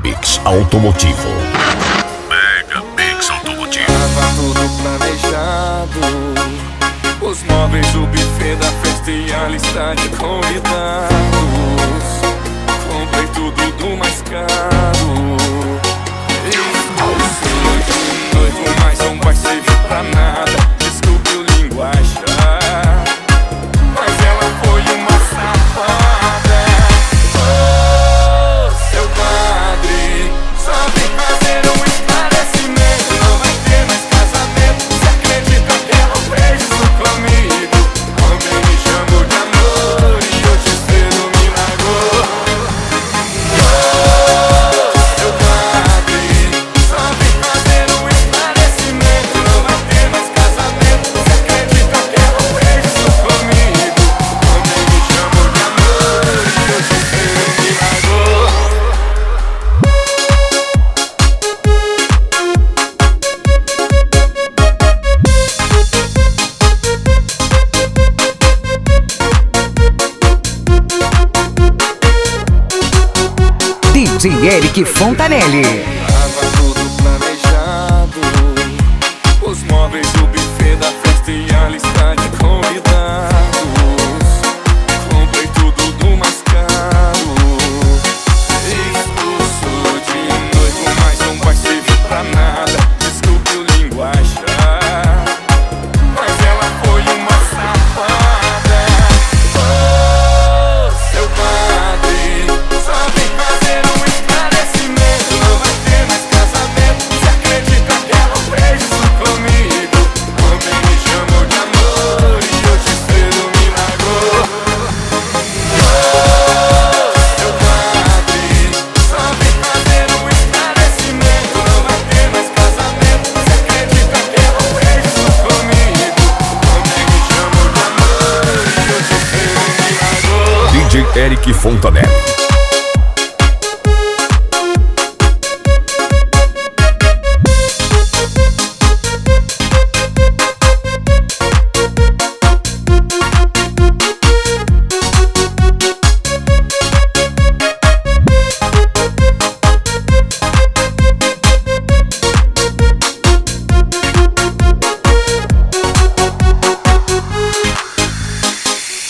Megabix Automotivo. Megabix Automotivo. Tava tudo planejado, os móveis, o buffet da festa e a lista de convidados. Comprei tudo do mais caro. Estou de noivo, mas não vai servir pra nada. Desculpe o linguajar, mas ela foi uma safada. Oh, seu padre, só vem fazer um esclarecimento. Não vai ter mais casamento. Você acredita que ela fez isso comigo? Ontem me chamou de amor e hoje cedo me largou. Oh, seu padre, só vem fazer um esclarecimento. Não vai ter mais casamento. Você acredita que ela fez isso comigo? Ontem me chamou de amor e hoje cedo me largou. DJ Eric Fontanelli. Tava tudo planejado, os móveis, o buffet da festa e a lista de convidados. Comprei tudo do mais caro. Expulso de noivo, mas não vai servir pra nada. Desculpe o linguajar, mas ela foi uma safada. Oh, seu padre, só vem fazer um esclarecimento. Não vai ter mais casamento. Você acredita que ela fez isso comigo? Ontem me chamou de amor e hoje cedo me largou. Oh, seu padre, só vem fazer um esclarecimento. Não vai ter mais casamento. Você acredita que ela fez isso comigo? Ontem me chamou de amor e hoje cedo me largou. DJ Eric Fontanelli.